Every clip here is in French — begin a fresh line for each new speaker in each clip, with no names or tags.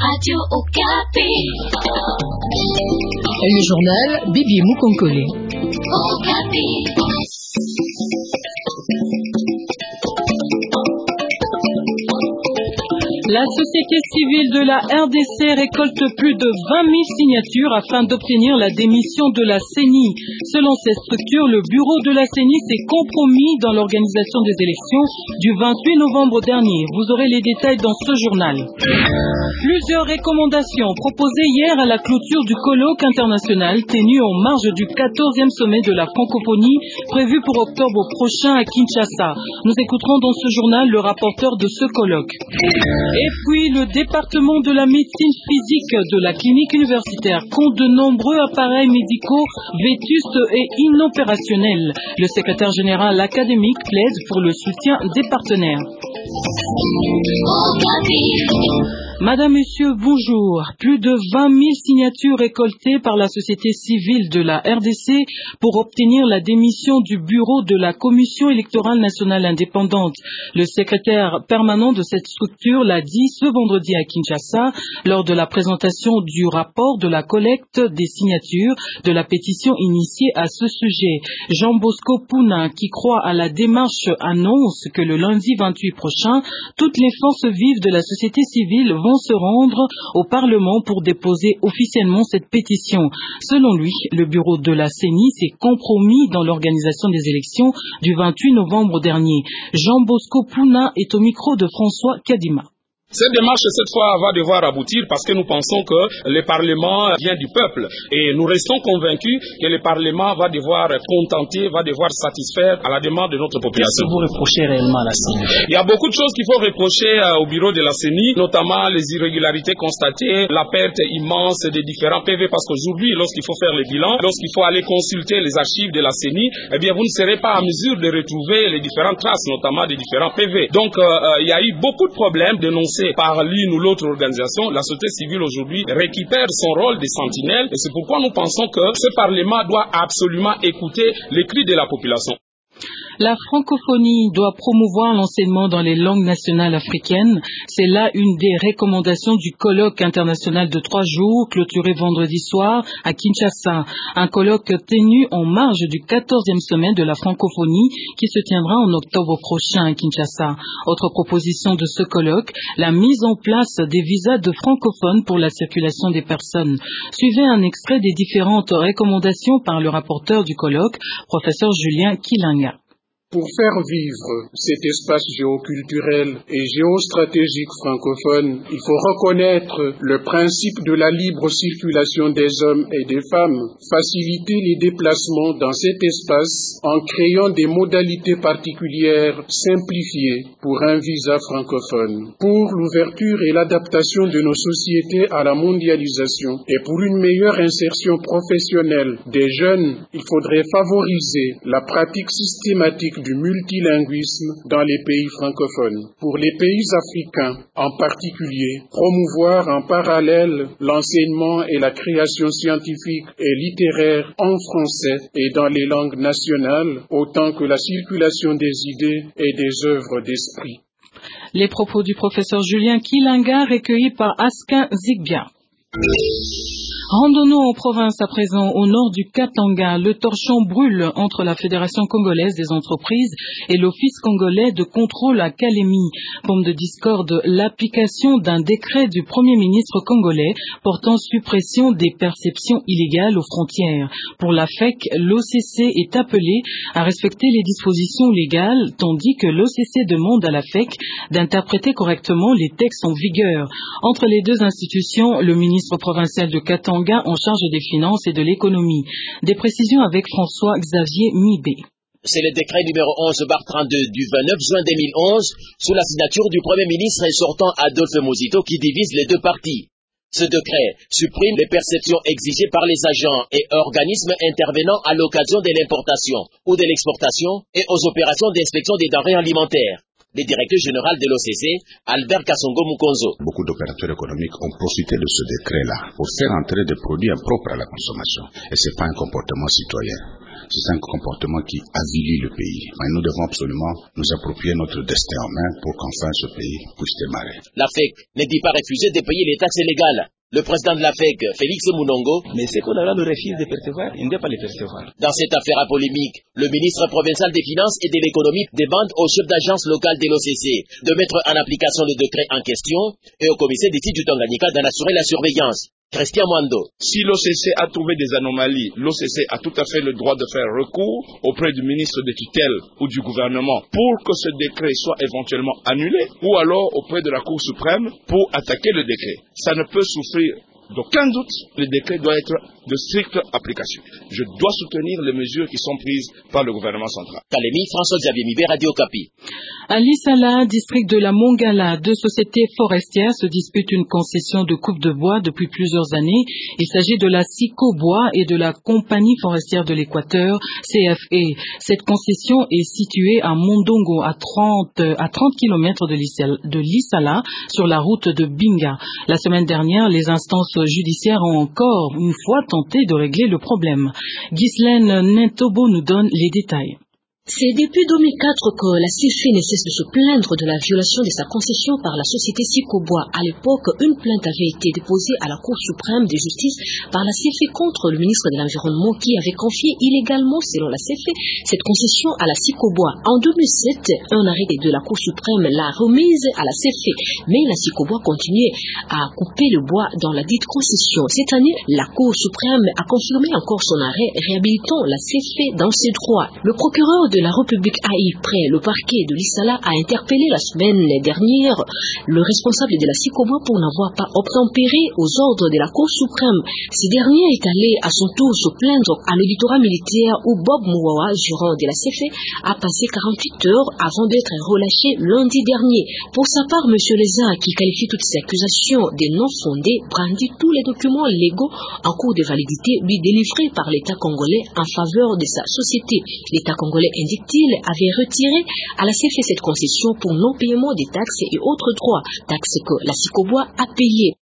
Radio Okapi.
Le journal Bibi Mukonkole.
Okapi.
La société civile de la RDC récolte plus de 20 000 signatures afin d'obtenir la démission de la CENI. Selon cette structure, le bureau de la CENI s'est compromis dans l'organisation des élections du 28 novembre dernier. Vous aurez les détails dans ce journal. Plusieurs recommandations proposées hier à la clôture du colloque international tenu en marge du 14e sommet de la francophonie prévu pour octobre prochain à Kinshasa. Nous écouterons dans ce journal le rapporteur de ce colloque. Et puis, le département de la médecine physique de la clinique universitaire compte de nombreux appareils médicaux vétustes et inopérationnels. Le secrétaire général académique plaide pour le soutien des partenaires. Madame, Monsieur, bonjour. Plus de 20 000 signatures récoltées par la société civile de la RDC pour obtenir la démission du bureau de la Commission électorale nationale indépendante. Le secrétaire permanent de cette structure l'a dit ce vendredi à Kinshasa lors de la présentation du rapport de la collecte des signatures de la pétition initiée à ce sujet. Jean Bosco Pouna, qui croit à la démarche, annonce que le lundi 28 prochain, toutes les forces vives de la société civile vont se rendre au Parlement pour déposer officiellement cette pétition. Selon lui, le bureau de la CENI s'est compromis dans l'organisation des élections du 28 novembre dernier. Jean Bosco Pouna est au micro de François Kadima.
Cette démarche, cette fois, va devoir aboutir parce que nous pensons que le Parlement vient du peuple et nous restons convaincus que le Parlement va devoir contenter, va devoir satisfaire à la demande de notre population.
Qu'est-ce que vous reprochez réellement à la CENI?
Il y a beaucoup de choses qu'il faut reprocher au bureau de la CENI, notamment les irrégularités constatées, la perte immense des différents PV parce qu'aujourd'hui, lorsqu'il faut faire le bilan, lorsqu'il faut aller consulter les archives de la CENI, eh bien, vous ne serez pas en mesure de retrouver les différentes traces, notamment des différents PV. Donc, il y a eu beaucoup de problèmes dénoncés par l'une ou l'autre organisation. La société civile aujourd'hui récupère son rôle de sentinelle et c'est pourquoi nous pensons que ce Parlement doit absolument écouter les cris de la population.
La francophonie doit promouvoir l'enseignement dans les langues nationales africaines. C'est là une des recommandations du colloque international de 3 jours, clôturé vendredi soir à Kinshasa. Un colloque tenu en marge du 14e sommet de la francophonie qui se tiendra en octobre prochain à Kinshasa. Autre proposition de ce colloque, la mise en place des visas de francophones pour la circulation des personnes. Suivez un extrait des différentes recommandations par le rapporteur du colloque, professeur Julien Kilanga.
Pour faire vivre cet espace géoculturel et géostratégique francophone, il faut reconnaître le principe de la libre circulation des hommes et des femmes, faciliter les déplacements dans cet espace en créant des modalités particulières simplifiées pour un visa francophone. Pour l'ouverture et l'adaptation de nos sociétés à la mondialisation et pour une meilleure insertion professionnelle des jeunes, il faudrait favoriser la pratique systématique du multilinguisme dans les pays francophones. Pour les pays africains en particulier, promouvoir en parallèle l'enseignement et la création scientifique et littéraire en français et dans les langues nationales, autant que la circulation des idées et des œuvres d'esprit.
Les propos du professeur Julien Kilanga recueillis par Askin Zigbia. Rendons-nous en province à présent, au nord du Katanga. Le torchon brûle entre la Fédération congolaise des entreprises et l'Office congolais de contrôle à Kalemi. Pomme de discorde, l'application d'un décret du Premier ministre congolais portant suppression des perceptions illégales aux frontières. Pour la FEC, l'OCC est appelé à respecter les dispositions légales, tandis que l'OCC demande à la FEC d'interpréter correctement les textes en vigueur. Entre les deux institutions, le ministre provincial de Katanga en charge des finances et de l'économie. Des précisions avec François-Xavier Mibé.
C'est le décret numéro 11/32 du 29 juin 2011 sous la signature du Premier ministre sortant Adolphe Mozito qui divise les deux parties. Ce décret supprime les perceptions exigées par les agents et organismes intervenant à l'occasion de l'importation ou de l'exportation et aux opérations d'inspection des denrées alimentaires. Le directeur général de l'OCC, Albert Kassongo Mukonzo.
Beaucoup d'opérateurs économiques ont profité de ce décret-là pour faire entrer des produits impropres à la consommation. Et ce n'est pas un comportement citoyen. c'est un comportement qui avilit le pays. Mais nous devons absolument nous approprier notre destin en main pour qu'enfin ce pays puisse démarrer.
La FEC ne dit pas refuser de payer les taxes légales. Le président de la FEC, Félix Mounongo,
mais ce qu'on a le refuse de percevoir, il ne doit pas les percevoir.
Dans cette affaire à polémique, le ministre provincial des Finances et de l'Économie demande au chef d'agence locale de l'OCC de mettre en application le décret en question et au commissaire des titres du Tanganyika d'en assurer la surveillance. Christian Mwando.
Si l'OCC a trouvé des anomalies, l'OCC a tout à fait le droit de faire recours auprès du ministre de tutelle ou du gouvernement pour que ce décret soit éventuellement annulé, ou alors auprès de la Cour suprême pour attaquer le décret. Ça ne peut souffrir d'aucun doute, le décret doit être de stricte application. Je dois soutenir les mesures qui sont prises par le gouvernement central.
Kalemi, François-Xavier Mibé, Radio Okapi.
À Lissala, district de la Mongala, deux sociétés forestières se disputent une concession de coupe de bois depuis plusieurs années. Il s'agit de la Sico Bois et de la Compagnie forestière de l'Équateur, CFE. Cette concession est située à Mondongo, à 30 km de Lissala, sur la route de Binga. La semaine dernière, les instances judiciaires ont encore une fois tenté de régler le problème. Ghislaine Nintobo nous donne les détails.
C'est depuis 2004 que la CFE ne cesse de se plaindre de la violation de sa concession par la société Sicobois. À l'époque, une plainte avait été déposée à la Cour suprême de justice par la CFE contre le ministre de l'Environnement qui avait confié illégalement, selon la CFE, cette concession à la Sicobois. En 2007, un arrêt de la Cour suprême l'a remise à la CFE, mais la Sicobois continuait à couper le bois dans la dite concession. Cette année, la Cour suprême a confirmé encore son arrêt, réhabilitant la CFE dans ses droits. Le procureur de la République AI près le parquet de Lissala a interpellé la semaine dernière le responsable de la Sicobois pour n'avoir pas obtempéré aux ordres de la Cour suprême. Ce dernier est allé à son tour se plaindre à l'auditorat militaire où Bob Mouawa, gérant de la CFE, a passé 48 heures avant d'être relâché lundi dernier. Pour sa part, M. Leza, qui qualifie toutes ces accusations de non fondées, brandit tous les documents légaux en cours de validité lui délivrés par l'État congolais en faveur de sa société. L'État congolais, indique-t-il, avait retiré à la CFE cette concession pour non-paiement des taxes et autres droits, taxes que la Sicobois a payées.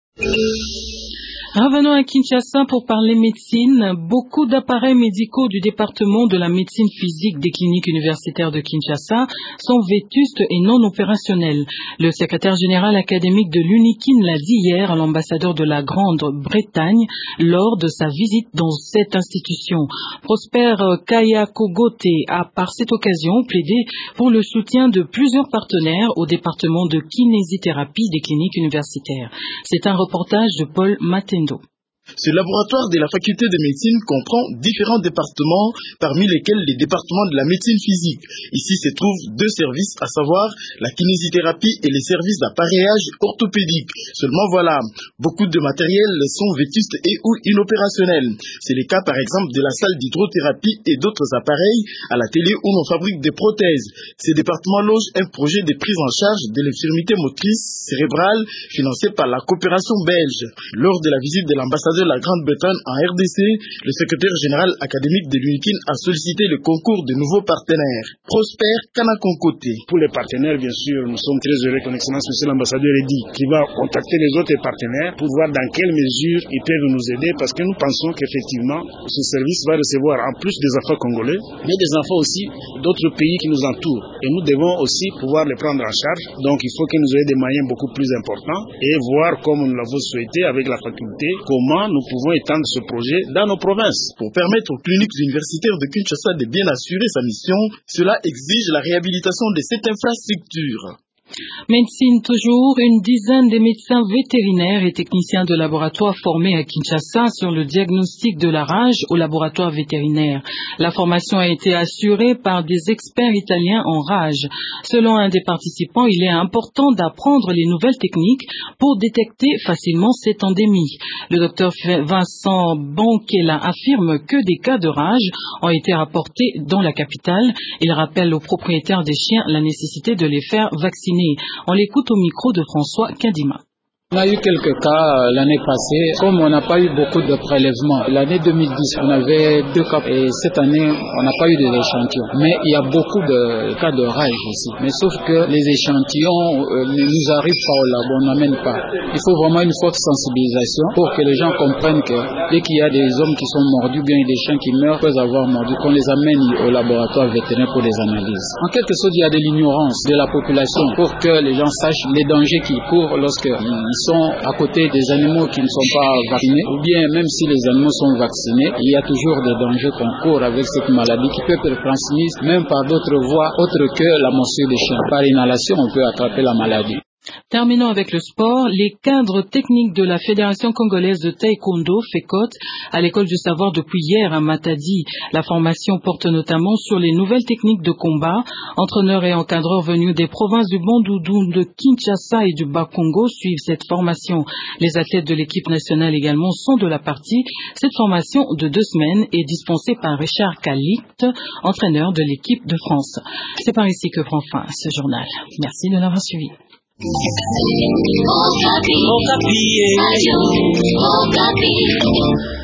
Revenons à Kinshasa pour parler médecine. Beaucoup d'appareils médicaux du département de la médecine physique des cliniques universitaires de Kinshasa sont vétustes et non opérationnels. Le secrétaire général académique de l'UNIKIN l'a dit hier à l'ambassadeur de la Grande-Bretagne lors de sa visite dans cette institution. Prosper Kayakogote a par cette occasion plaidé pour le soutien de plusieurs partenaires au département de kinésithérapie des cliniques universitaires. C'est un reportage de Paul Matendo.
Ce laboratoire de la faculté de médecine comprend différents départements, parmi lesquels les départements de la médecine physique. Ici se trouvent deux services, à savoir la kinésithérapie et les services d'appareillage orthopédique. Seulement voilà, beaucoup de matériel sont vétustes et ou inopérationnels. C'est le cas par exemple de la salle d'hydrothérapie et d'autres appareils à la télé où l'on fabrique des prothèses. Ces départements logent un projet de prise en charge de l'infirmité motrice cérébrale financé par la coopération belge. Lors de la visite de l'ambassadeur de la Grande-Bretagne en RDC, le secrétaire général académique de l'UNIKIN a sollicité le concours de nouveaux partenaires. Prosper Kanakonkote.
Pour les partenaires, bien sûr, nous sommes très heureux que l'excellence monsieur l'ambassadeur ait dit qu'il va contacter les autres partenaires pour voir dans quelle mesure ils peuvent nous aider, parce que nous pensons qu'effectivement, ce service va recevoir en plus des enfants congolais, mais des enfants aussi d'autres pays qui nous entourent. Et nous devons aussi pouvoir les prendre en charge. Donc il faut que nous ayons des moyens beaucoup plus importants et voir, comme nous l'avons souhaité avec la faculté, comment nous pouvons étendre ce projet dans nos provinces.
Pour permettre aux cliniques universitaires de Kinshasa de bien assurer sa mission, cela exige la réhabilitation de cette infrastructure.
Médecine toujours, une dizaine de médecins vétérinaires et techniciens de laboratoire formés à Kinshasa sur le diagnostic de la rage au laboratoire vétérinaire. La formation a été assurée par des experts italiens en rage. Selon un des participants, il est important d'apprendre les nouvelles techniques pour détecter facilement cette endémie. Le docteur Vincent Bankela affirme que des cas de rage ont été rapportés dans la capitale. Il rappelle aux propriétaires des chiens la nécessité de les faire vacciner. On l'écoute au micro de François Kadima.
On a eu quelques cas l'année passée. Comme on n'a pas eu beaucoup de prélèvements, l'année 2010, on avait 2 cas et cette année, on n'a pas eu d'échantillons. Mais il y a beaucoup de cas de rage aussi. Mais sauf que les échantillons ne nous arrivent pas au labo, on n'amène pas. Il faut vraiment une forte sensibilisation pour que les gens comprennent que dès qu'il y a des hommes qui sont mordus, bien des chiens qui meurent, peuvent avoir mordu, qu'on les amène au laboratoire vétérinaire pour les analyses. En quelque sorte, il y a de l'ignorance de la population pour que les gens sachent les dangers qu'ils courent lorsqu'ils sont à côté des animaux qui ne sont pas vaccinés, ou bien même si les animaux sont vaccinés, il y a toujours des dangers qu'on court avec cette maladie qui peut être transmise même par d'autres voies autres que la morsure des chiens. Par inhalation, on peut attraper la maladie.
Terminons avec le sport. Les cadres techniques de la Fédération congolaise de taekwondo, FECOT, à l'école du savoir depuis hier à Matadi. La formation porte notamment sur les nouvelles techniques de combat. Entraîneurs et encadreurs venus des provinces du Bandundu, de Kinshasa et du Bas-Congo suivent cette formation. Les athlètes de l'équipe nationale également sont de la partie. Cette formation de 2 semaines est dispensée par Richard Calict, entraîneur de l'équipe de France. C'est par ici que prend fin ce journal. Merci de l'avoir suivi.
Okapi.